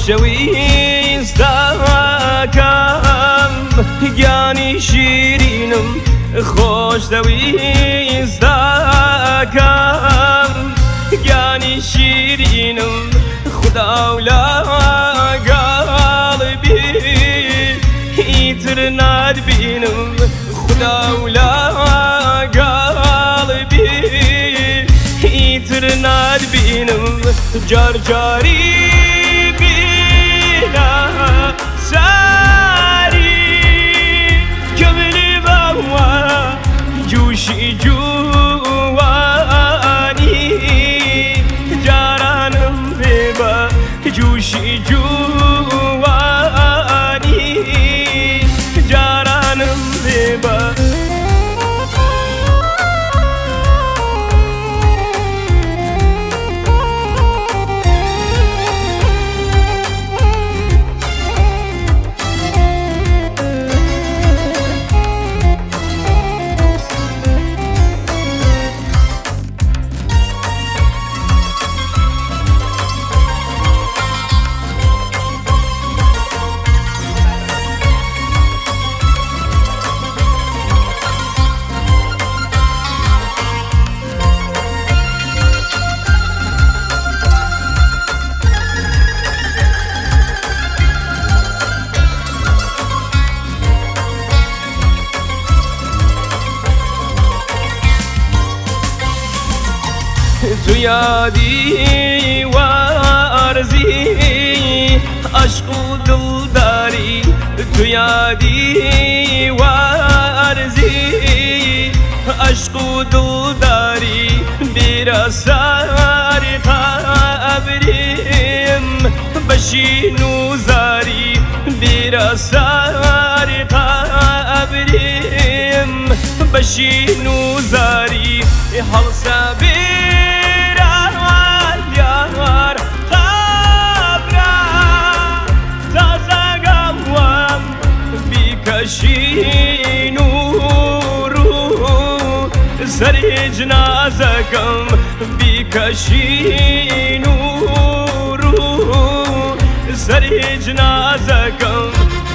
خۆشەویستەکەم گیانی شیرینم خۆشەویستەکەم گیانی شیرینم خدا و لەگەڵبی ئیتر نادبینم خدا و لەگەڵبی ئیتر نادبینم جارجاری بینە ساری کەملی بەوە جوشی جوانی جارانم بێبە جوشی جوانی جارانم بێبە تو یادی ورزی عشق و دلداری تو یادی ورزی عشق و دلداری بیرا سر قبریم بشین و زاری بیرا سر قبریم بشین و زاری حال سبی بکشین و رو سر جنازکم بکشین و رو سر جنازکم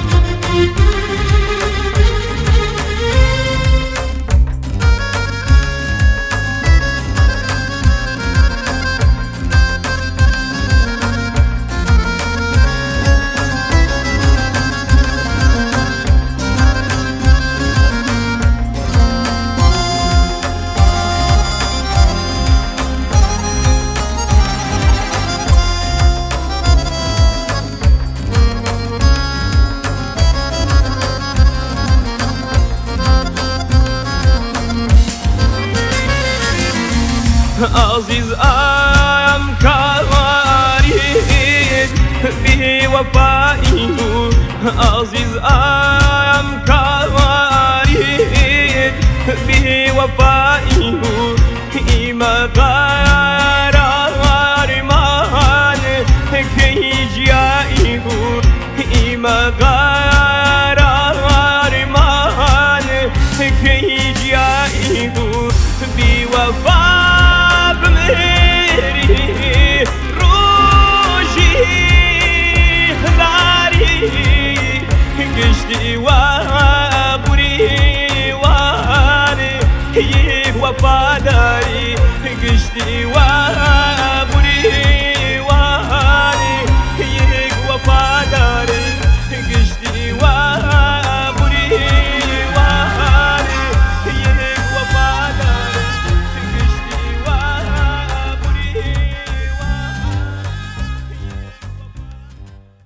عزیز ام کارید بی وفایی عزیز ام کارید بی وفایی ایما قرار من کی جایی ایما قرار من کی جایی بی وفا روشی هزاری گشتی و